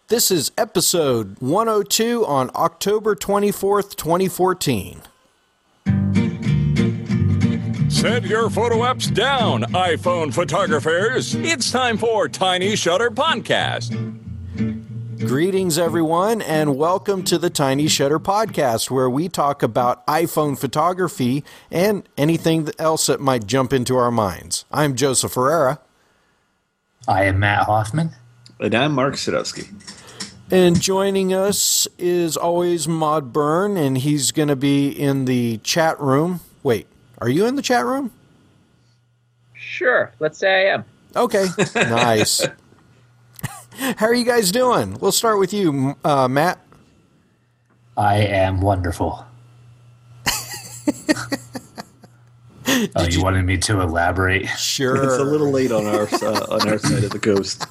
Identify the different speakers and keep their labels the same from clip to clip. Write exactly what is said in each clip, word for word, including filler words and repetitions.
Speaker 1: This is episode one oh two on October twenty-fourth, twenty fourteen.
Speaker 2: Set your photo apps down, iPhone photographers. It's time for Tiny Shutter Podcast.
Speaker 1: Greetings, everyone, and welcome to the Tiny Shutter Podcast, where we talk about iPhone photography and anything else that might jump into our minds. I'm Joseph Ferreira.
Speaker 3: I am Matt Hoffman.
Speaker 4: And I'm Mark Sadowski.
Speaker 1: And joining us is always Maud Byrne, and he's going to be in the chat room. Wait, are you in the chat room?
Speaker 5: Sure, let's say I am.
Speaker 1: Okay, nice. How are you guys doing? We'll start with you, uh, Matt.
Speaker 3: I am wonderful. Oh, you, you wanted me to elaborate?
Speaker 1: Sure.
Speaker 4: It's a little late on our uh, on our side of the coast.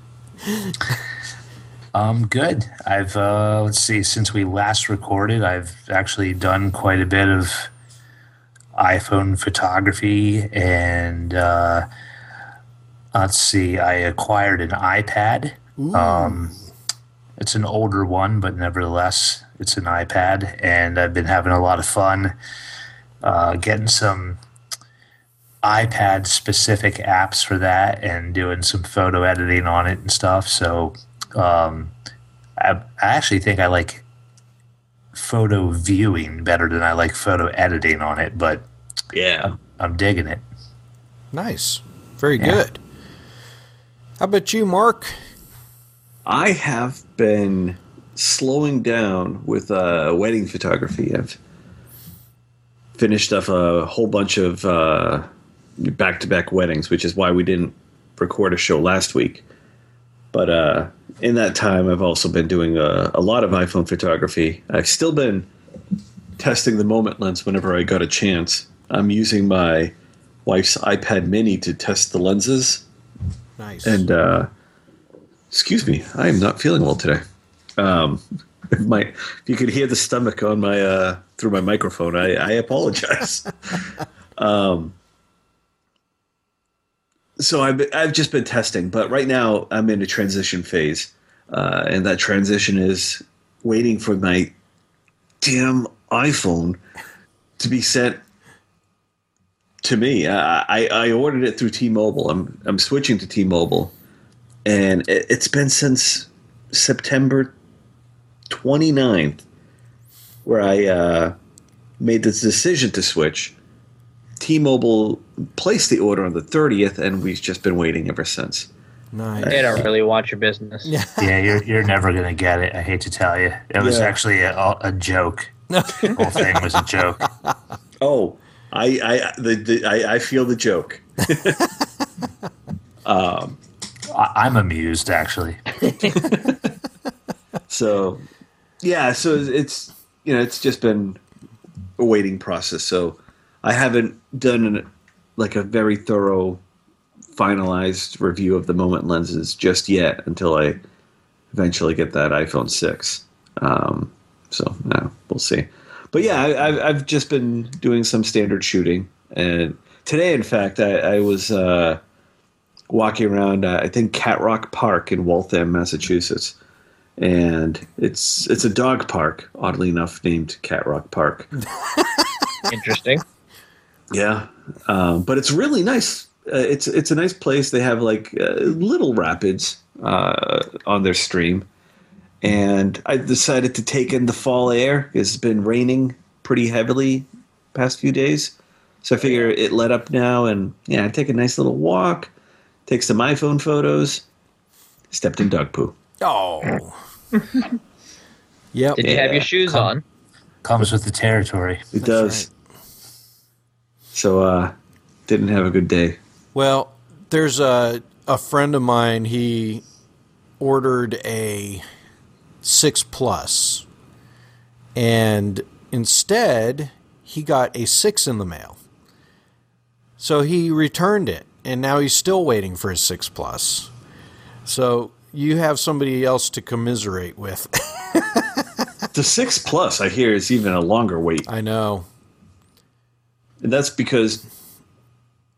Speaker 3: Um, good. I've uh, let's see. Since we last recorded, I've actually done quite a bit of iPhone photography, and uh, let's see. I acquired an iPad. Um, it's an older one, but nevertheless, it's an iPad, and I've been having a lot of fun uh, getting some iPad-specific apps for that and doing some photo editing on it and stuff. So um, I, I actually think I like photo viewing better than I like photo editing on it, but
Speaker 4: yeah,
Speaker 3: I'm, I'm digging it.
Speaker 1: Nice. Very
Speaker 3: Yeah.
Speaker 1: good. How about you, Mark?
Speaker 4: I have been slowing down with uh, wedding photography. I've finished up a whole bunch of uh, back-to-back weddings, which is why we didn't record a show last week. But uh, in that time, I've also been doing a, a lot of iPhone photography. I've still been testing the moment lens whenever I got a chance. I'm using my wife's iPad mini to test the lenses.
Speaker 1: Nice.
Speaker 4: And, uh, excuse me, I am not feeling well today. Um, my, if you could hear the stomach on my uh, through my microphone, I, I apologize. um, so I've I've just been testing, but right now I'm in a transition phase, uh, and that transition is waiting for my damn iPhone to be sent to me. I, I, I ordered it through T-Mobile. I'm I'm switching to T-Mobile, and it, it's been since September twenty-ninth where I uh, made this decision to switch. T-Mobile placed the order on the thirtieth, and we've just been waiting ever since.
Speaker 1: Nice.
Speaker 5: They don't really want your business.
Speaker 1: Yeah.
Speaker 3: Yeah, you're you're never gonna get it. I hate to tell you, it was
Speaker 4: Yeah.
Speaker 3: actually a, a joke. The whole thing was a joke.
Speaker 4: Oh, I I the, the I, I feel the joke. um,
Speaker 3: I, I'm amused, actually.
Speaker 4: So, yeah, so it's, you know, it's just been a waiting process. So I haven't done an, like a very thorough, finalized review of the moment lenses just yet until I eventually get that iPhone six. Um, so, no, we'll see. But yeah, I, I've, I've just been doing some standard shooting. And today, in fact, I, I was uh, walking around, uh, I think, Cat Rock Park in Waltham, Massachusetts. And it's it's a dog park, oddly enough, named Cat Rock Park.
Speaker 5: Interesting.
Speaker 4: Yeah, um, but it's really nice. Uh, it's it's a nice place. They have like uh, little rapids uh, on their stream, and I decided to take in the fall air. It's been raining pretty heavily past few days, so I figure it let up now, and yeah, I take a nice little walk, take some iPhone photos, stepped in dog poo.
Speaker 1: Oh. Yep.
Speaker 5: Did you have your shoes
Speaker 3: Come-
Speaker 5: on?
Speaker 3: Comes with the territory.
Speaker 4: It
Speaker 1: That's
Speaker 4: does. So, uh, didn't have a good day.
Speaker 1: Well, there's a a friend of mine. He ordered a six Plus, and instead he got a six in the mail. So he returned it, and now he's still waiting for his six Plus. So you have somebody else to commiserate with.
Speaker 4: The six Plus, I hear, is even a longer wait.
Speaker 1: I know.
Speaker 4: And that's because,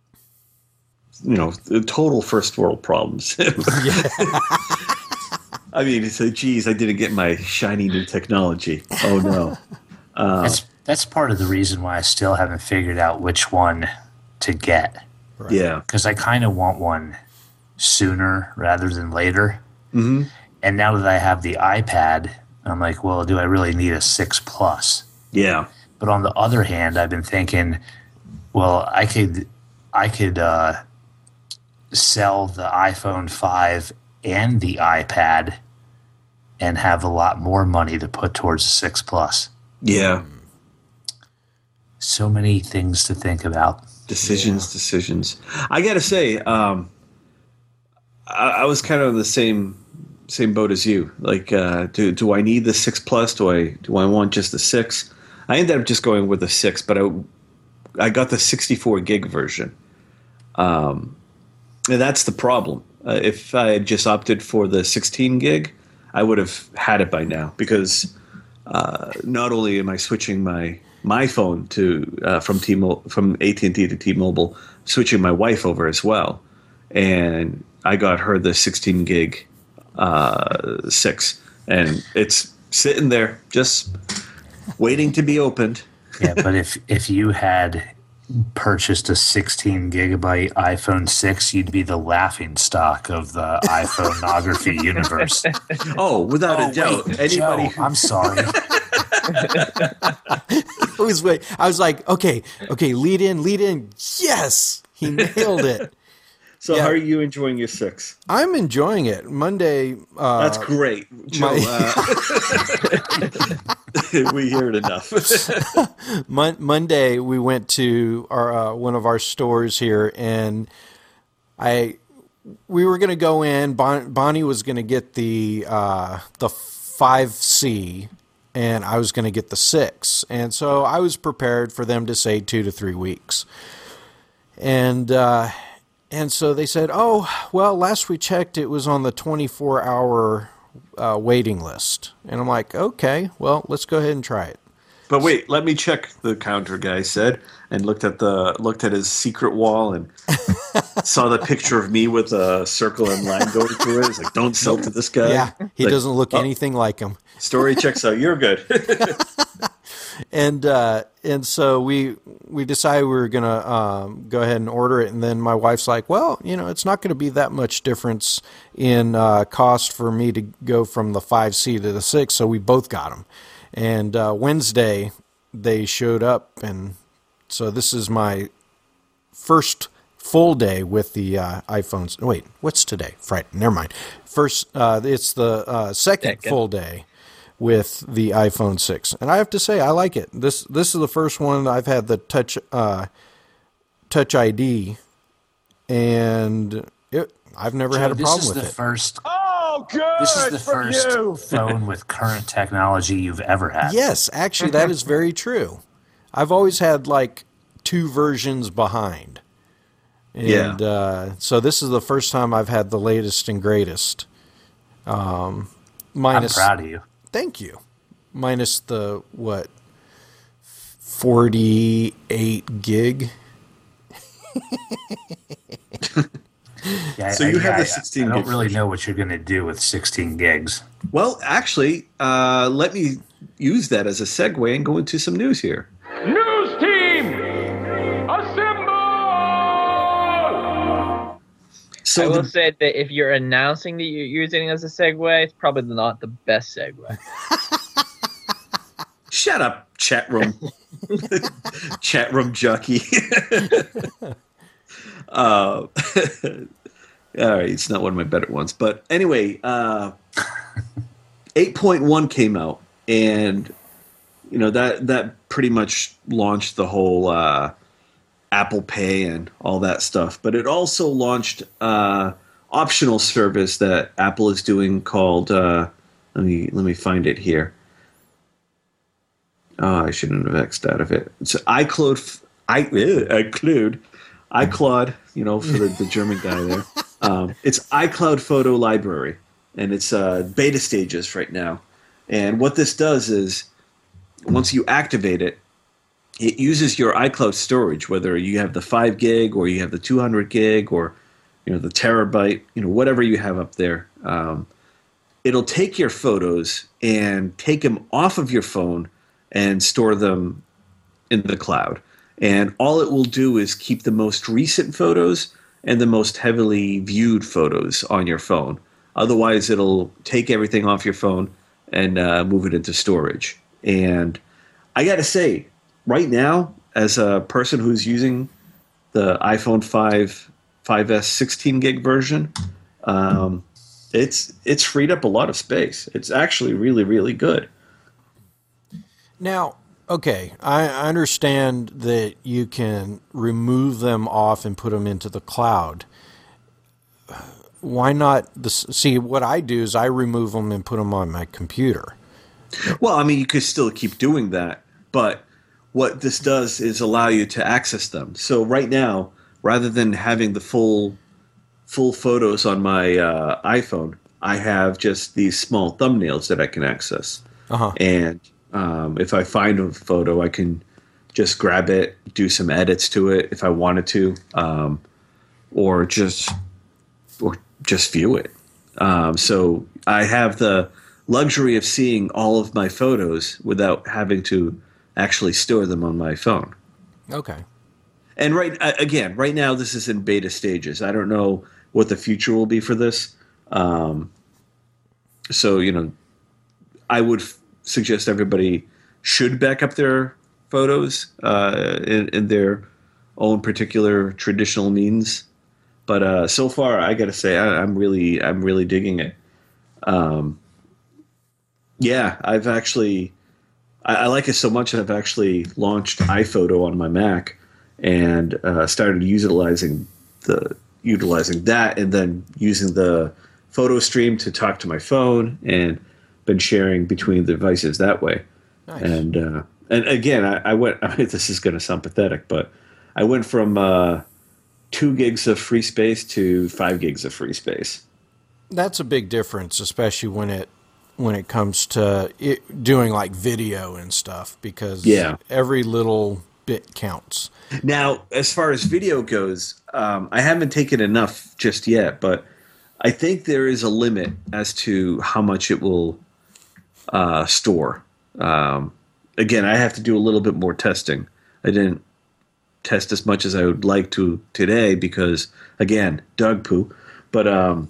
Speaker 4: you know, the total first world problems. I mean, it's like, geez, I didn't get my shiny new technology. Oh no. Uh,
Speaker 3: That's that's part of the reason why I still haven't figured out which one to get.
Speaker 1: Right.
Speaker 4: Yeah.
Speaker 3: Because I kind of want one sooner rather than later.
Speaker 4: hmm
Speaker 3: And now that I have the iPad, I'm like, well, do I really need a six Plus?
Speaker 4: Yeah.
Speaker 3: But on the other hand, I've been thinking, well, I could, I could uh, sell the iPhone five and the iPad and have a lot more money to put towards the six Plus.
Speaker 4: Yeah.
Speaker 3: So many things to think about.
Speaker 4: Decisions, decisions. I gotta say, um, I, I was kind of in the same same boat as you. Like, uh, do do I need the six plus? Do I do I want just the six? I ended up just going with the six, but I I got the sixty-four gig version. Um, and that's the problem. Uh, if I had just opted for the sixteen gig, I would have had it by now, because uh, not only am I switching my my phone to uh, from T from A T and T to T-Mobile, switching my wife over as well, and I got her the sixteen gig uh, six, and it's sitting there just waiting to be opened.
Speaker 3: Yeah, but if if you had purchased a sixteen gigabyte iPhone six, you'd be the laughing stock of the iPhoneography universe.
Speaker 4: Oh, without
Speaker 3: Oh,
Speaker 4: a doubt,
Speaker 3: wait,
Speaker 4: anybody.
Speaker 3: Joe, I'm sorry.
Speaker 1: I was wait. I was like, okay, okay, lead in, lead in. Yes, he nailed it.
Speaker 4: So,
Speaker 1: yeah.
Speaker 4: how are you enjoying your six?
Speaker 1: I'm enjoying it. Monday. Uh,
Speaker 4: That's great, Joe.
Speaker 1: my-
Speaker 4: uh, we hear it enough.
Speaker 1: Mon- Monday we went to our uh, one of our stores here, and I we were going to go in. Bon- Bonnie was going to get the uh, the five C, and I was going to get the six, and so I was prepared for them to say two to three weeks, and uh, and so they said, "Oh, well, last we checked, it was on the twenty-four hour uh, waiting list," and I'm like, "Okay, well, let's go ahead and try it."
Speaker 4: But wait, let me check. The counter guy said, and looked at the looked at his secret wall and saw the picture of me with a circle and line going through it. He's like, "Don't sell to this guy."
Speaker 1: Yeah, he
Speaker 4: Like,
Speaker 1: doesn't look
Speaker 4: oh,
Speaker 1: anything like him.
Speaker 4: Story checks out. You're good.
Speaker 1: And uh, and so we we decided we were gonna um, go ahead and order it, and then my wife's like, "Well, you know, it's not going to be that much difference in uh, cost for me to go from the five C to the six," so we both got them. And uh, Wednesday they showed up, and so this is my first full day with the uh, iPhones. Wait, what's today? Friday. Never mind. First, uh, it's the uh, second
Speaker 5: Second.
Speaker 1: full day with the iPhone six, and I have to say I like it. This this is the first one that I've had the touch uh, touch I D, and it, I've never had a
Speaker 3: this
Speaker 1: problem
Speaker 3: is
Speaker 1: with
Speaker 3: the
Speaker 1: it.
Speaker 3: first.
Speaker 2: Oh, good
Speaker 3: This is the
Speaker 2: for
Speaker 3: first
Speaker 2: you.
Speaker 3: phone with current technology you've ever had.
Speaker 1: Yes, actually, that is very true. I've always had like two versions behind, and
Speaker 4: Yeah.
Speaker 1: uh, so this is the first time I've had the latest and greatest. Um, minus,
Speaker 3: I'm proud of you.
Speaker 1: Thank you. Minus the what, forty-eight gig.
Speaker 3: Yeah,
Speaker 4: So
Speaker 3: I,
Speaker 4: you have
Speaker 3: I-
Speaker 4: the sixteen
Speaker 3: I don't
Speaker 4: gig
Speaker 3: really
Speaker 4: version.
Speaker 3: know what you're going to do with sixteen gigs.
Speaker 4: Well, actually, uh, let me use that as a segue and go into some news here.
Speaker 2: News team, assemble!
Speaker 4: So
Speaker 5: I will
Speaker 4: the-
Speaker 5: say that if you're announcing that you're using it as a segue, it's probably not the best segue.
Speaker 4: shut up, chat room, chat room jockey. uh, all right, it's not one of my better ones, but anyway, uh, eight point one came out, and you know that that pretty much launched the whole uh, Apple Pay and all that stuff. But it also launched uh, optional service that Apple is doing called. Uh, let me let me find it here. Oh, I shouldn't have X'd out of it. It's iCloud. I iCloud. iCloud. You know, for the, the German guy there. Um, it's iCloud Photo Library, and it's uh, beta stages right now. And what this does is, once you activate it, it uses your iCloud storage, whether you have the five gig or you have the two hundred gig or you know the terabyte, you know whatever you have up there. Um, it'll take your photos and take them off of your phone and store them in the cloud. And all it will do is keep the most recent photos and the most heavily viewed photos on your phone. Otherwise, it'll take everything off your phone and uh, move it into storage. And I got to say, right now, as a person who's using the iPhone five, five S sixteen gig version, um, it's it's freed up a lot of space. It's actually really, really good.
Speaker 1: Now, okay, I I understand that you can remove them off and put them into the cloud. Why not? The, see, what I do is I remove them and put them on my computer.
Speaker 4: Well, I mean, you could still keep doing that, but what this does is allow you to access them. So right now, rather than having the full full photos on my uh, iPhone, I have just these small thumbnails that I can access.
Speaker 1: Uh-huh.
Speaker 4: And um, if I find a photo, I can just grab it, do some edits to it if I wanted to, um, or just or just view it. Um, so I have the luxury of seeing all of my photos without having to actually store them on my phone.
Speaker 1: Okay.
Speaker 4: And right again, right now this is in beta stages. I don't know what the future will be for this. Um, so you know, I would f- suggest everybody should back up their photos uh, in, in their own particular traditional means. But uh, so far, I got to say, I, I'm really, I'm really digging it. Um, yeah, I've actually, I, I like it so much that I've actually launched iPhoto on my Mac and uh, started utilizing the utilizing that, and then using the photo stream to talk to my phone, and been sharing between the devices that way.
Speaker 1: Nice.
Speaker 4: And uh, and again, I, I went. I mean, this is going to sound pathetic, but I went from uh, two gigs of free space to five gigs of free space.
Speaker 1: That's a big difference, especially when it when it comes to it, doing like video and stuff, because
Speaker 4: Yeah.
Speaker 1: every little bit counts.
Speaker 4: Now, as far as video goes, um, I haven't taken enough just yet, but I think there is a limit as to how much it will uh, store. Um, again, I have to do a little bit more testing. I didn't test as much as I would like to today because, again, dog poo. But um,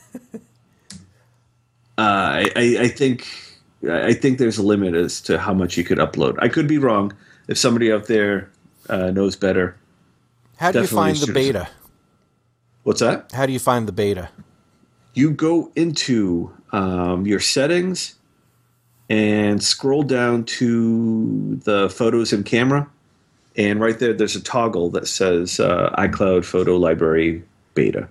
Speaker 4: uh, I, I, I think I think there's a limit as to how much you could upload. I could be wrong. If somebody out there uh, knows better,
Speaker 1: How do you
Speaker 4: definitely
Speaker 1: find the
Speaker 4: should-
Speaker 1: beta?
Speaker 4: What's that?
Speaker 1: How do you find the beta?
Speaker 4: You go into um, your settings and scroll down to the photos and camera, and right there, there's a toggle that says uh, iCloud Photo Library Beta.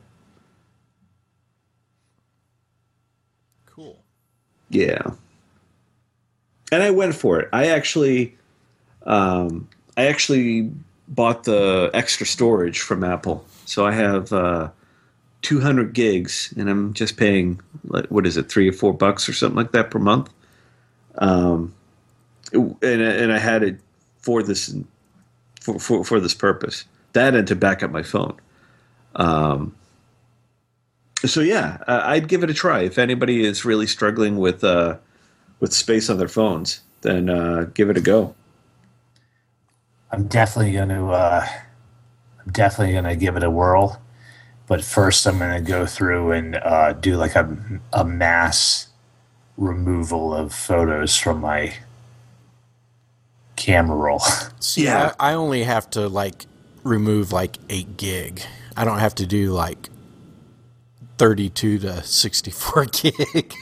Speaker 1: Cool.
Speaker 4: Yeah. And I went for it. I actually, um, I actually bought the extra storage from Apple, so I have uh, two hundred gigs, and I'm just paying what is it, three or four bucks or something like that per month. Um, and and I had it for this for for, for this purpose. That and to back up my phone. Um. So yeah, uh, I'd give it a try. If anybody is really struggling with uh, with space on their phones, then uh, give it a go.
Speaker 3: I'm definitely going to. Uh, I'm definitely going to give it a whirl, but first I'm going to go through and uh, do like a a mass removal of photos from my camera roll.
Speaker 1: See,
Speaker 4: Yeah.
Speaker 1: I, I only have to like remove like eight gig. I don't have to do like thirty-two to sixty-four gig.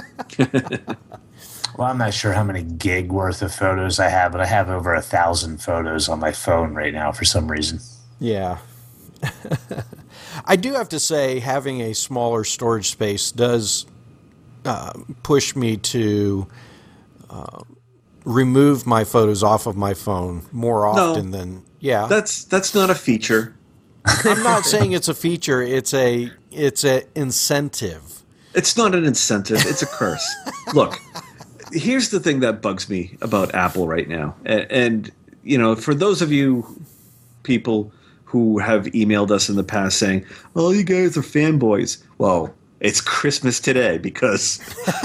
Speaker 3: Well, I'm not sure how many gig worth of photos I have, but I have over a thousand photos on my phone right now for some reason.
Speaker 1: Yeah. I do have to say, having a smaller storage space does uh, push me to uh, remove my photos off of my phone more often than, yeah.
Speaker 4: That's that's not a feature.
Speaker 1: I'm not saying it's a feature. It's a it's a incentive.
Speaker 4: It's not an incentive. It's a curse. Look, here's the thing that bugs me about Apple right now. And, and, you know, for those of you people who have emailed us in the past saying, oh, you guys are fanboys. Well, it's Christmas today because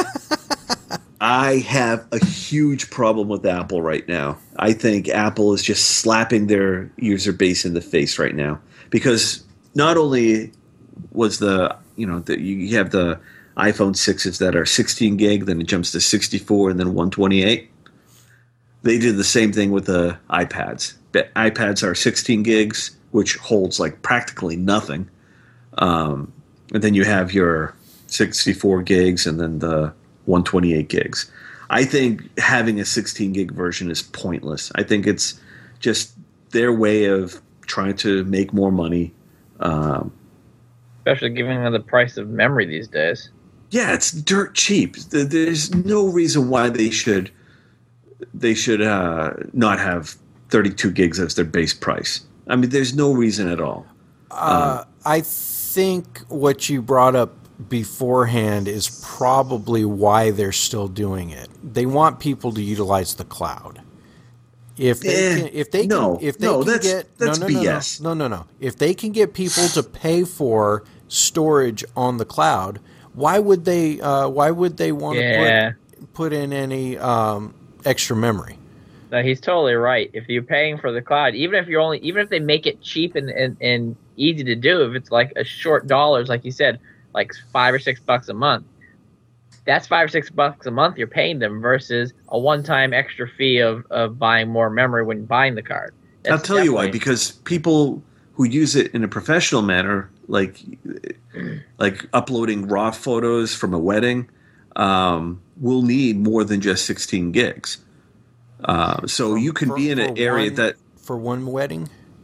Speaker 4: I have a huge problem with Apple right now. I think Apple is just slapping their user base in the face right now because not only was the you know the, you have the iPhone sixes that are sixteen gig, then it jumps to sixty-four, and then one twenty-eight. They did the same thing with the iPads. But iPads are sixteen gigs, which holds like practically nothing. Um, and then you have your sixty-four gigs and then the one twenty-eight gigs. I think having a sixteen gig version is pointless. I think it's just their way of trying to make more money. Um,
Speaker 5: Especially given the price of memory these days.
Speaker 4: Yeah, it's dirt cheap. There's no reason why they should they should uh, not have thirty-two gigs as their base price. I mean, there's no reason at all.
Speaker 1: Uh, I think what you brought up beforehand is probably why they're still doing it. They want people to utilize the cloud. If they
Speaker 4: Eh,
Speaker 1: can, if they
Speaker 4: no,
Speaker 1: can, if they
Speaker 4: no,
Speaker 1: can
Speaker 4: that's-
Speaker 1: get
Speaker 4: that's
Speaker 1: no, no,
Speaker 4: B
Speaker 1: no,
Speaker 4: S.
Speaker 1: no, no, no, no. If they can get people to pay for storage on the cloud, why would they? Uh, why would they want to
Speaker 5: Yeah.
Speaker 1: put put in any um, extra memory?
Speaker 5: No, he's totally right. If you're paying for the cloud, even if you're only, even if they make it cheap and, and, and easy to do, if it's like a short dollars, like you said, like five or six bucks a month, that's five or six bucks a month you're paying them versus a one-time extra fee of, of buying more memory when buying the card.
Speaker 4: I'll
Speaker 5: That's
Speaker 4: tell you why.
Speaker 5: definitely-
Speaker 4: Because people who use it in a professional manner, like like uploading raw photos from a wedding, um, will need more than just sixteen gigs. Uh, so you can
Speaker 1: For-
Speaker 4: be in an
Speaker 1: for
Speaker 4: area
Speaker 1: one-
Speaker 4: that,
Speaker 1: for one wedding.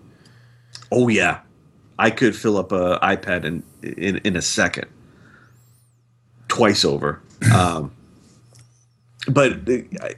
Speaker 4: oh yeah, I could fill up an iPad in, in in a second, twice over. Um, but uh, I,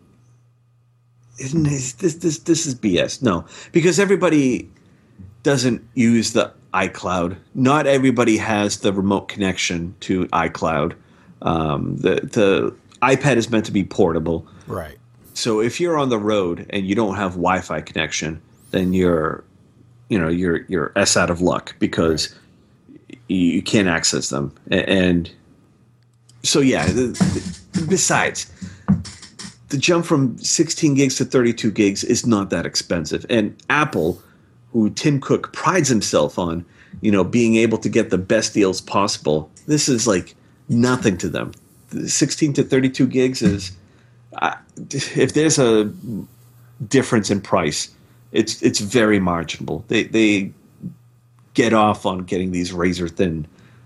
Speaker 4: isn't this, this this this is B S? No, because everybody doesn't use the iCloud. Not everybody has the remote connection to iCloud. Um, the the iPad is meant to be portable.
Speaker 1: Right.
Speaker 4: So if you're on the road and you don't have Wi-Fi connection, then you're, you know, you're you're s out of luck because you, you can't access them. A- And so yeah. The, the, besides, the jump from sixteen gigs to thirty-two gigs is not that expensive. And Apple, who Tim Cook prides himself on, you know, being able to get the best deals possible, this is like nothing to them. The sixteen to thirty-two gigs is. I, if there's a difference in price, it's it's very marginal. They they get off on getting these razor thin,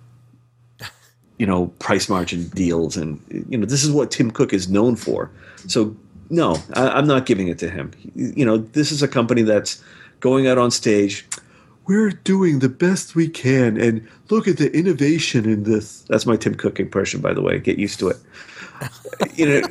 Speaker 4: you know, price margin deals, and you know this is what Tim Cook is known for. So no, I, I'm not giving it to him. You know, this is a company that's going out on stage. We're doing the best we can, and look at the innovation in this. That's my Tim Cook impression, by the way. Get used to it. You know.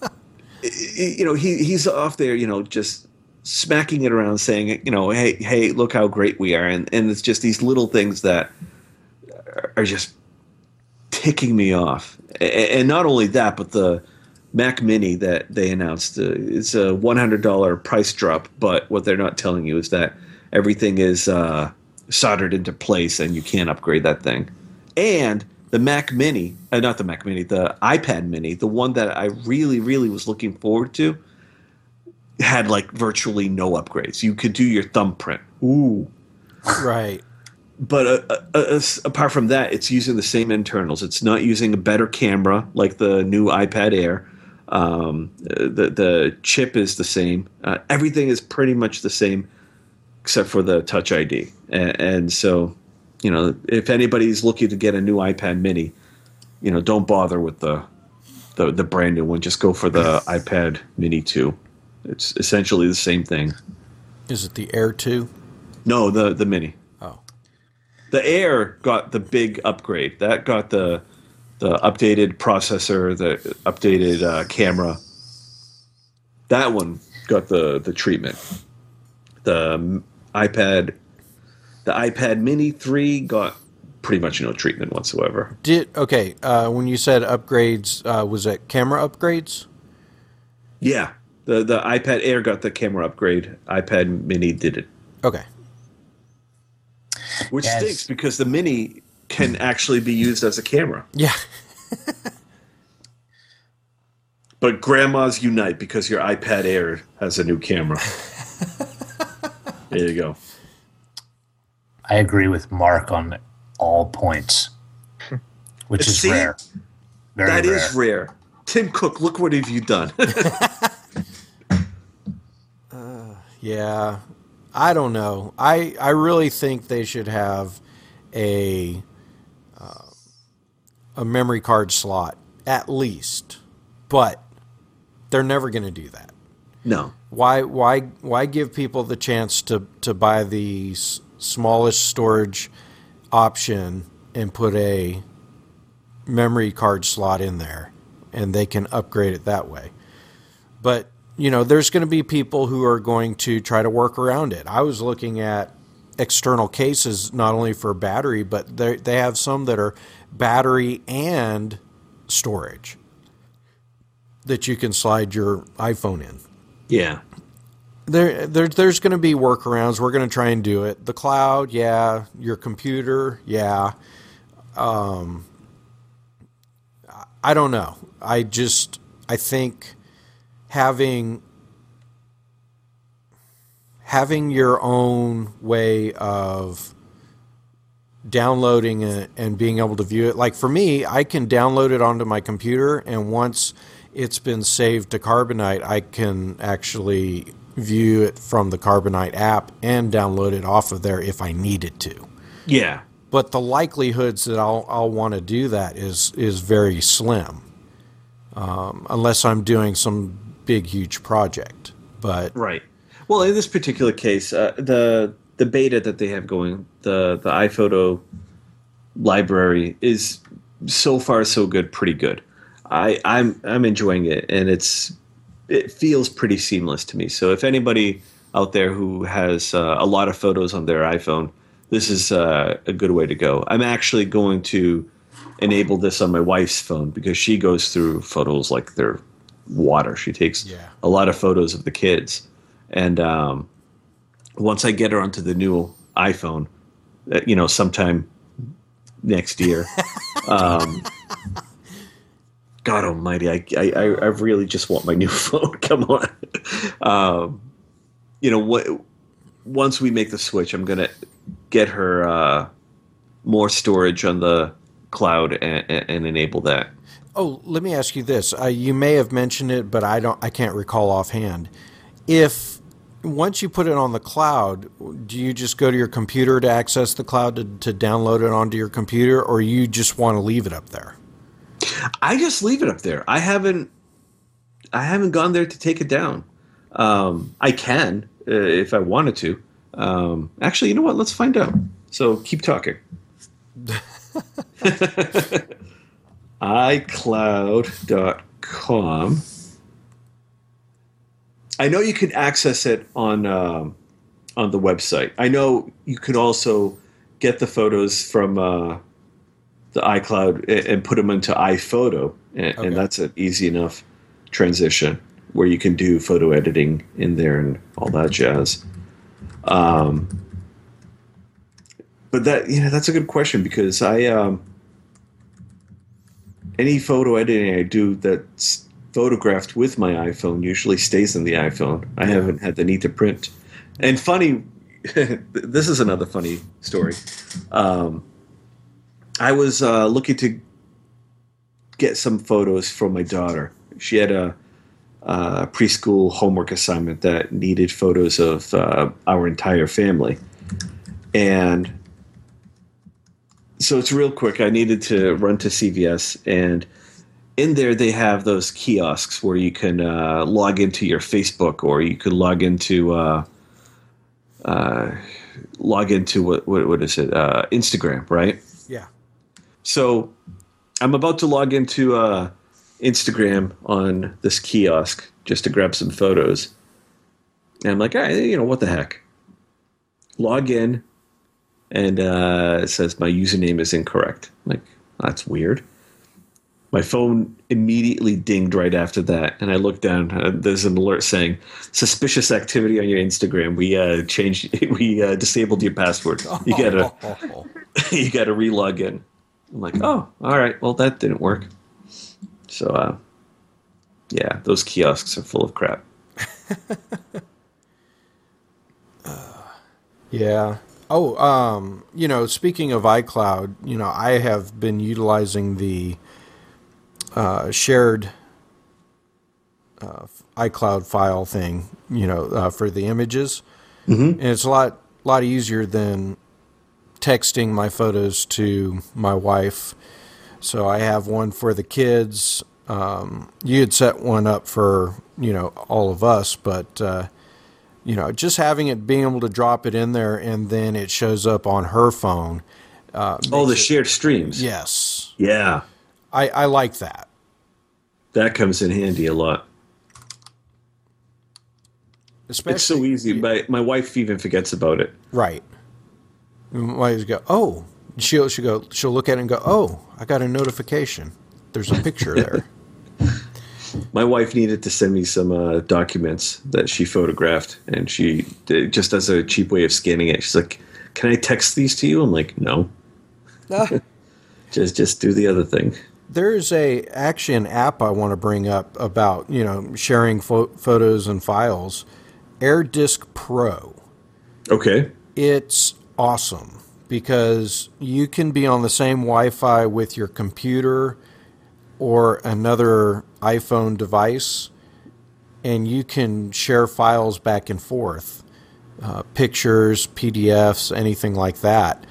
Speaker 4: You know, he he's off there, you know, just smacking it around, saying, you know, hey, hey, look how great we are, and and it's just these little things that are just ticking me off. And not only that, but the Mac Mini that they announced, uh, it's a one hundred dollars price drop, but what they're not telling you is that everything is uh, soldered into place, and you can't upgrade that thing. And the Mac Mini, uh, not the Mac Mini, the iPad Mini, the one that I really, really was looking forward to, had like virtually no upgrades. You could do your thumbprint. Ooh.
Speaker 1: Right.
Speaker 4: But uh, uh, uh, apart from that, it's using the same internals. It's not using a better camera like the new iPad Air. Um, the, the chip is the same. Uh, everything is pretty much the same except for the Touch I D. And, and so... You know, if anybody's looking to get a new iPad Mini, you know, don't bother with the the, the brand new one. Just go for the iPad Mini two. It's essentially the same thing.
Speaker 1: Is it the Air two?
Speaker 4: No, the the Mini.
Speaker 1: Oh.
Speaker 4: The Air got the big upgrade. That got the the updated processor, the updated uh, camera. That one got the the treatment. The um, iPad. The iPad Mini three got pretty much no treatment whatsoever.
Speaker 1: Did okay? Uh, when you said upgrades, uh, was that camera upgrades?
Speaker 4: Yeah, the the iPad Air got the camera upgrade. iPad Mini did it,
Speaker 1: Okay.
Speaker 4: which
Speaker 3: Yes.
Speaker 4: stinks because the Mini can actually be used as a camera.
Speaker 1: Yeah.
Speaker 4: But grandmas unite because your iPad Air has a new camera. There you go.
Speaker 3: I agree with Mark on all points, which is
Speaker 4: See?
Speaker 3: rare. Very
Speaker 4: That
Speaker 3: rare.
Speaker 4: is rare. Tim Cook, look what have you done?
Speaker 1: uh, yeah. I don't know. I, I really think they should have a uh, a memory card slot, at least. But they're never going to do that.
Speaker 4: No.
Speaker 1: Why why why give people the chance to, to buy the s- smallest storage option and put a memory card slot in there, and they can upgrade it that way? But you know, there's going to be people who are going to try to work around it. I was looking at external cases not only for battery, but they they have some that are battery and storage that you can slide your iPhone in.
Speaker 4: Yeah.
Speaker 1: There, there there's going to be workarounds. We're going to try and do it. The cloud, yeah. Your computer, yeah. Um, I don't know. I just, I think having having your own way of downloading it and being able to view it. Like for me, I can download it onto my computer, and once it's been saved to Carbonite, I can actually view it from the Carbonite app and download it off of there if I needed to.
Speaker 4: Yeah.
Speaker 1: But the likelihoods that I'll I'll want to do that is is very slim, um, unless I'm doing some big huge project. But
Speaker 4: Right. Well, in this particular case, uh, the the beta that they have going, the the iPhoto library is so far so good, pretty good. I, I'm I'm enjoying it, and it's it feels pretty seamless to me. So if anybody out there who has uh, a lot of photos on their iPhone, this is uh, a good way to go. I'm actually going to enable this on my wife's phone because she goes through photos like they're water. She takes
Speaker 1: Yeah.
Speaker 4: a lot of photos of the kids, and um, once I get her onto the new iPhone, uh, you know, sometime next year. um, God Almighty, I, I I really just want my new phone. Come on, um, you know what? Once we make the switch, I'm gonna get her uh, more storage on the cloud and, and, and enable that.
Speaker 1: oh, let me ask you this: uh, you may have mentioned it, but I don't. I can't recall offhand. If once you put it on the cloud, do you just go to your computer to access the cloud to, to download it onto your computer, or you just want to leave it up there?
Speaker 4: I just leave it up there. I haven't I haven't gone there to take it down. Um, I can uh, if I wanted to. Um, actually, you know what? Let's find out. So keep talking. i cloud dot com. I know you can access it on um, on the website. I know you can also get the photos from uh, the iCloud and, and put them into iPhoto, and,
Speaker 1: Okay.
Speaker 4: and that's an easy enough transition where you can do photo editing in there and all that jazz. Um, but that you know that's a good question because I um, any photo editing I do that's photographed with my iPhone usually stays in the iPhone. I haven't had the need to print. And funny, this is another funny story. Um, I was uh, looking to get some photos from my daughter. She had a, a preschool homework assignment that needed photos of uh, our entire family. And so it's real quick. I needed to run to C V S, and in there they have those kiosks where you can uh, log into your Facebook, or you could log into uh, uh, log into what, what what is it uh, Instagram, right?
Speaker 1: Yeah.
Speaker 4: So I'm about to log into uh, Instagram on this kiosk just to grab some photos, and I'm like, all right, you know what the heck? Log in, and uh, it says my username is incorrect. I'm like, that's weird. my phone immediately dinged right after that, and I looked down. Uh, there's an alert saying suspicious activity on your Instagram. We uh, changed, we uh, disabled your password. You gotta, you gotta re-log in. I'm like, oh, all right. Well, that didn't work. So, uh, yeah, those kiosks are full of crap.
Speaker 1: uh, yeah. Oh, um, you know, speaking of iCloud, you know, I have been utilizing the uh, shared uh, iCloud file thing, you know, uh, for the images,
Speaker 4: mm-hmm.
Speaker 1: and it's a lot, lot easier than texting my photos to my wife. So I have one for the kids. Um, you had set one up for, you know, all of us, but, uh, you know, just having it, being able to drop it in there and then it shows up on her phone. Uh,
Speaker 4: oh, the
Speaker 1: it,
Speaker 4: shared streams.
Speaker 1: Yes.
Speaker 4: Yeah.
Speaker 1: I, I like that.
Speaker 4: That comes in handy a lot.
Speaker 1: Especially,
Speaker 4: it's so easy. My, my wife even forgets about it.
Speaker 1: Right. My wife go, oh, she'll, she'll go, she'll look at it and go, oh, I got a notification. There's a picture there.
Speaker 4: My wife needed to send me some uh, documents that she photographed, and she did, just as a cheap way of scanning it, she's like, "Can I text these to you?" I'm like, "No, ah. just just do the other thing."
Speaker 1: There's a actually an app I want to bring up about, you know, sharing fo- photos and files. AirDisk Pro.
Speaker 4: Okay,
Speaker 1: it's awesome because you can be on the same Wi-Fi with your computer or another iPhone device, and you can share files back and forth, uh, pictures, P D Fs, anything like that.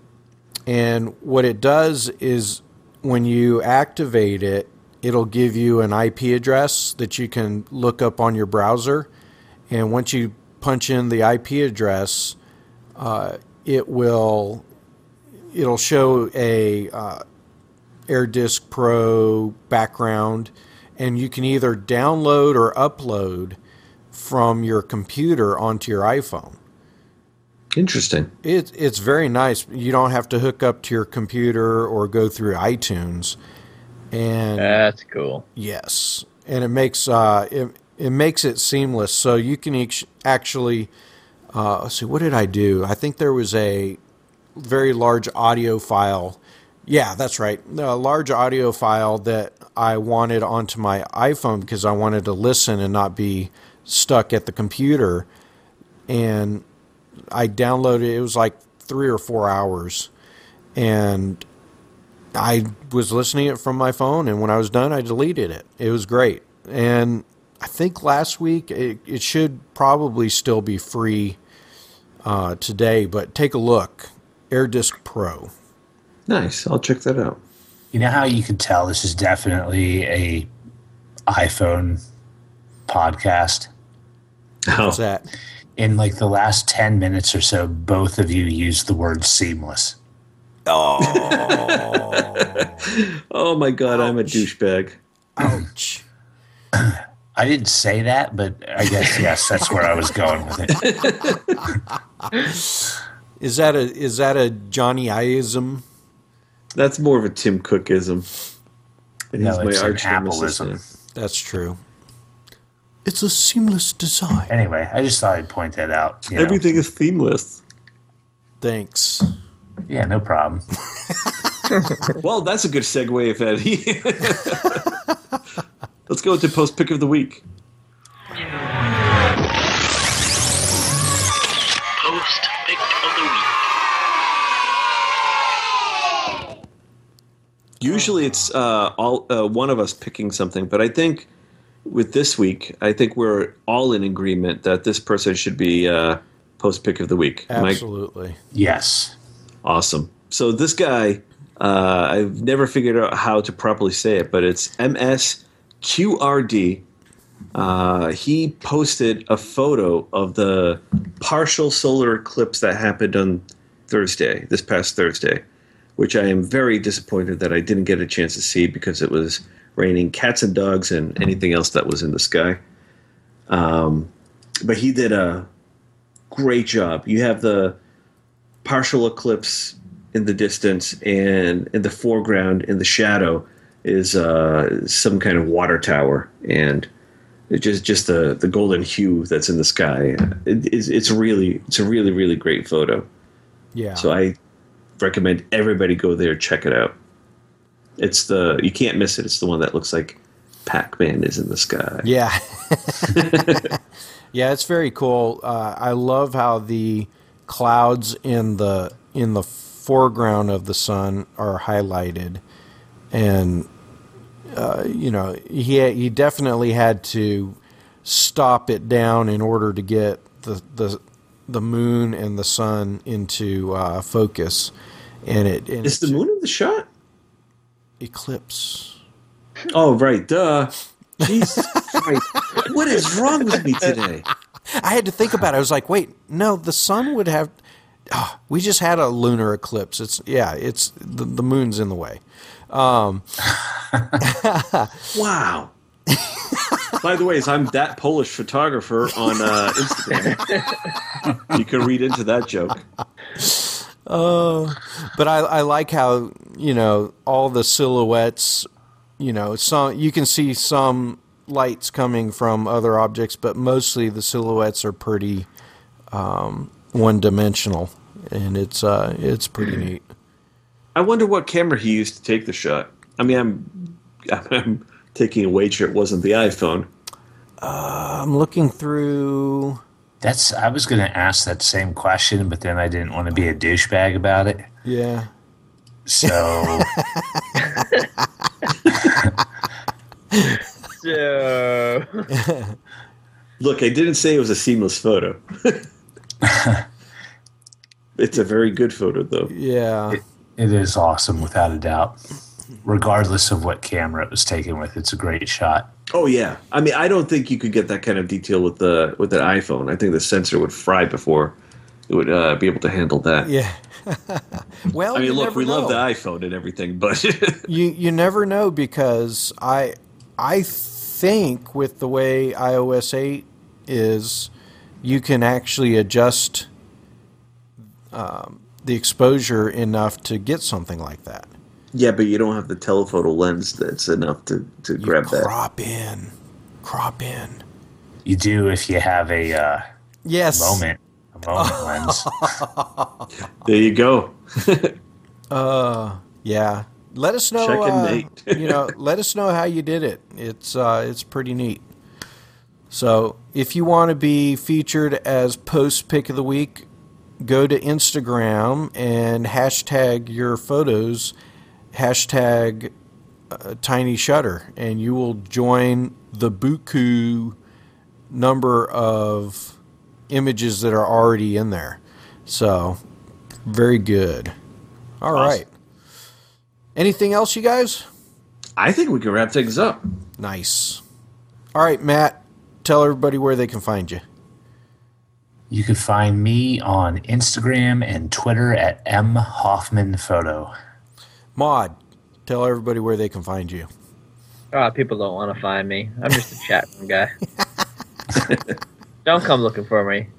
Speaker 1: And what it does is when you activate it, it'll give you an I P address that you can look up on your browser. And once you punch in the I P address, uh, it will it'll show a uh, AirDisk Pro background, and you can either download or upload from your computer onto your iPhone.
Speaker 4: Interesting.
Speaker 1: It, it's very nice. You don't have to hook up to your computer or go through iTunes. And
Speaker 5: that's cool.
Speaker 1: Yes, and it makes uh, it it makes it seamless. So you can each actually uh, let's see. What did I do? I think there was a very large audio file. Yeah, that's right. A large audio file that I wanted onto my iPhone because I wanted to listen and not be stuck at the computer. And I downloaded it. It was like three or four hours. And I was listening it from my phone. And when I was done, I deleted it. It was great. And I think last week, it, it should probably still be free uh, today. But take a look. AirDisk Pro.
Speaker 4: Nice. I'll check that out.
Speaker 3: You know how you can tell this is definitely a iPhone podcast?
Speaker 1: What's that?
Speaker 3: In like the last ten minutes or so, both of you used the word seamless.
Speaker 1: Oh.
Speaker 4: Oh my God,
Speaker 1: Ouch.
Speaker 4: I'm a douchebag.
Speaker 1: Ouch.
Speaker 3: I didn't say that, but I guess, yes, that's where I was going with
Speaker 1: it. Is that a, is that a Johnny I-ism?
Speaker 4: That's more of a Tim Cookism. And
Speaker 3: no,
Speaker 4: he's my
Speaker 3: it's
Speaker 4: arch
Speaker 3: an Appleism.
Speaker 1: That's true. It's a seamless design.
Speaker 3: Anyway, I just thought I'd point that out. You
Speaker 4: Everything
Speaker 3: know.
Speaker 4: is seamless.
Speaker 1: Thanks.
Speaker 3: Yeah, no problem.
Speaker 4: Well, that's a good segue, if Eddie. Let's go to post pick of the week.
Speaker 6: Post pick of the week.
Speaker 4: Usually it's uh, all uh, one of us picking something, but I think with this week, I think we're all in agreement that this person should be uh, post pick of the week.
Speaker 1: Absolutely.
Speaker 3: Yes.
Speaker 4: Awesome. So this guy, uh, I've never figured out how to properly say it, but it's M S Q R D. Uh, he posted a photo of the partial solar eclipse that happened on Thursday, this past Thursday, which I am very disappointed that I didn't get a chance to see because it was raining cats and dogs and anything else that was in the sky. Um, but he did a great job. You have the partial eclipse in the distance, and in the foreground, in the shadow, is uh, some kind of water tower, and it's just just the the golden hue that's in the sky. It, it's it's really it's a really really great photo.
Speaker 1: Yeah.
Speaker 4: So I recommend everybody go there, check it out. It's the you can't miss it. It's the one that looks like Pac-Man is in the sky.
Speaker 1: Yeah. Yeah, it's very cool. Uh, I love how the clouds in the in the foreground of the sun are highlighted, and uh, you know he he definitely had to stop it down in order to get the the the moon and the sun into uh, focus, and it and
Speaker 4: Is the moon in the shot?
Speaker 1: Eclipse.
Speaker 4: Oh right, duh. Jesus Christ! What is wrong with me today?
Speaker 1: I had to think about it. I was like, wait, no, the sun would have. Oh, we just had a lunar eclipse. It's yeah, it's the, the moon's in the way. Um,
Speaker 4: Wow. By the way, I'm that Polish photographer on uh, Instagram. You can read into that joke.
Speaker 1: Uh, but I, I like how, you know, all the silhouettes, you know, some you can see some lights coming from other objects, but mostly the silhouettes are pretty um, one-dimensional, and it's uh, it's pretty neat.
Speaker 4: I wonder what camera he used to take the shot. I mean, I'm I'm taking a wager it wasn't the iPhone.
Speaker 1: Uh, I'm looking through.
Speaker 3: That's. I was going to ask that same question, but then I didn't want to be a douchebag about it.
Speaker 1: Yeah.
Speaker 3: So.
Speaker 5: So.
Speaker 4: Look, I didn't say it was a seamless photo. It's a very good photo, though.
Speaker 1: Yeah.
Speaker 3: It, it is awesome, without a doubt. Regardless of what camera it was taken with, it's a great shot.
Speaker 4: Oh yeah, I mean, I don't think you could get that kind of detail with the with an iPhone. I think the sensor would fry before it would uh, be able to handle that.
Speaker 1: Yeah. Well,
Speaker 4: I mean,
Speaker 1: you
Speaker 4: look,
Speaker 1: never
Speaker 4: we
Speaker 1: know.
Speaker 4: love the iPhone and everything, but
Speaker 1: You you never know, because I I think with the way i O S eight is, you can actually adjust um, the exposure enough to get something like that.
Speaker 4: yeah, but you don't have the telephoto lens that's enough to, to
Speaker 1: You
Speaker 4: grab that.
Speaker 1: crop in, crop in.
Speaker 3: You do if you have a uh,
Speaker 1: Yes.
Speaker 3: moment, a moment lens.
Speaker 4: There you go.
Speaker 1: Uh, yeah. Let us know.
Speaker 4: Check and
Speaker 1: uh,
Speaker 4: mate.
Speaker 1: you know, let us know how you did it. It's uh, it's pretty neat. So, if you want to be featured as post pick of the week, go to Instagram and hashtag your photos, hashtag uh, Tiny Shutter, and you will join the buku number of images that are already in there. So, very good. All
Speaker 4: Awesome.
Speaker 1: right. Anything else, you guys?
Speaker 4: I think we can wrap things up.
Speaker 1: Nice. All right, Matt, tell everybody where they can find you.
Speaker 3: You can find me on Instagram and Twitter at M Hoffman Photo.
Speaker 1: Maud, tell everybody where they can find you.
Speaker 5: Oh, people don't want to find me. I'm just a chat room guy. Don't come looking for me.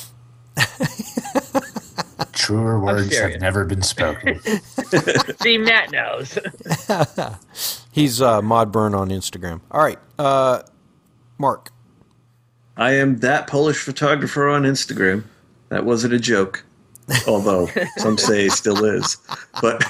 Speaker 3: Truer words have
Speaker 5: serious.
Speaker 3: never been spoken.
Speaker 5: See, Matt knows.
Speaker 1: He's uh, Maud Byrne on Instagram. All right, uh, Mark.
Speaker 4: I am that Polish photographer on Instagram. That wasn't a joke, although some say it still is. But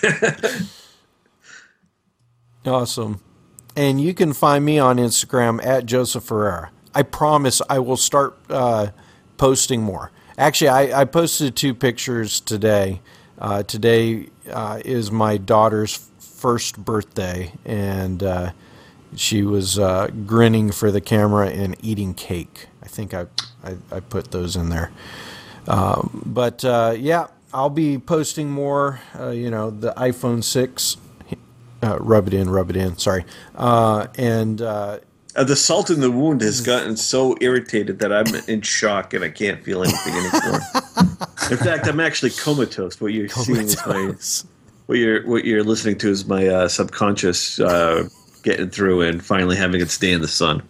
Speaker 1: Awesome. And you can find me on Instagram at Joseph Ferreira. I promise I will start uh, posting more. Actually, I, I posted two pictures today. Uh, today uh, is my daughter's first birthday, and uh, she was uh, grinning for the camera and eating cake. I think I, I, I put those in there. Um, but, uh, yeah, I'll be posting more, uh, you know, the iPhone six. Uh, rub it in, rub it in, sorry. Uh, and... Uh,
Speaker 4: uh, the salt in the wound has gotten so irritated that I'm in shock and I can't feel anything anymore. In fact, I'm actually comatose. What you're seeing is my, what you're what you're listening to is my uh, subconscious uh, getting through and finally having it stay in the sun.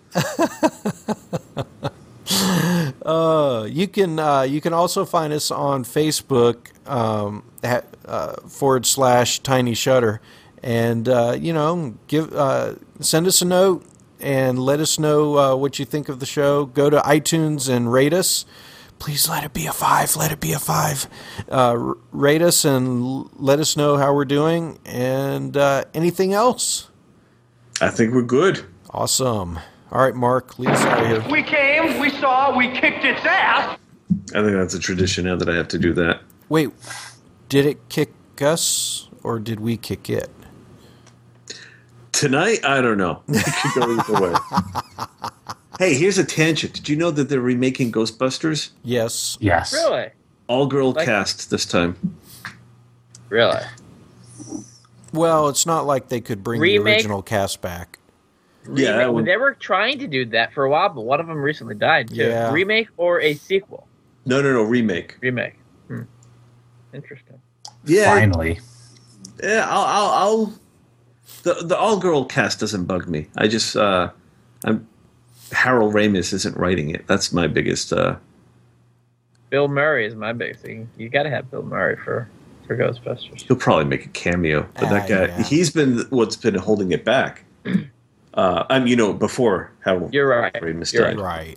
Speaker 1: uh, you can uh, you can also find us on Facebook um, at, uh, forward slash Tiny Shutter, And, uh, you know, give uh, send us a note and let us know uh, what you think of the show. Go to iTunes and rate us. Please let it be a five. Let it be a five. Uh, rate us and l- let us know how we're doing. And uh, anything else?
Speaker 4: I think we're good.
Speaker 1: Awesome. All right, Mark, lead us out of here.
Speaker 7: We came, we saw, we kicked its ass.
Speaker 4: I think that's a tradition now that I have to do that.
Speaker 1: Wait, did it kick us or did we kick it?
Speaker 4: Tonight, I don't know. It could go either way. Hey, here's a tangent. Did you know that they're remaking Ghostbusters?
Speaker 1: Yes.
Speaker 3: Yes.
Speaker 5: Really?
Speaker 4: All-girl
Speaker 5: Like-
Speaker 4: cast this time.
Speaker 5: Really?
Speaker 1: Well, it's not like they could bring
Speaker 5: Remake?
Speaker 1: the original cast back.
Speaker 4: Yeah, that
Speaker 5: Remake-
Speaker 4: one-
Speaker 5: they were trying to do that for a while, but one of them recently died too.
Speaker 1: Yeah.
Speaker 5: Remake or a sequel?
Speaker 4: No, no, no, remake.
Speaker 5: Remake. Hmm. Interesting.
Speaker 4: Yeah,
Speaker 3: Finally.
Speaker 4: yeah. I'll, I'll, I'll. The the all-girl cast doesn't bug me. I just, uh, I'm. Harold Ramis isn't writing it. That's my biggest. Uh,
Speaker 5: Bill Murray is my biggest thing. You got to have Bill Murray for for Ghostbusters.
Speaker 4: he'll probably make a cameo, but that
Speaker 1: Ah,
Speaker 4: guy,
Speaker 1: yeah.
Speaker 4: he's been what's been holding it back. Uh, I'm, you know, before Harold
Speaker 5: You're right.
Speaker 4: Ramis
Speaker 5: You're
Speaker 4: died.
Speaker 1: Right.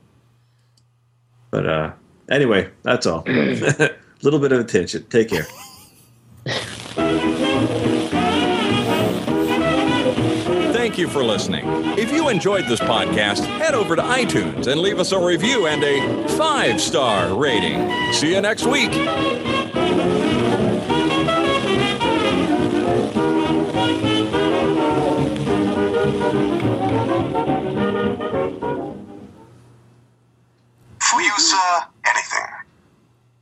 Speaker 4: But uh, anyway, that's all. A little bit of attention. Take care.
Speaker 2: Thank you for listening. If you enjoyed this podcast, head over to iTunes and leave us a review and a five-star rating. See you next week.
Speaker 7: Thank you.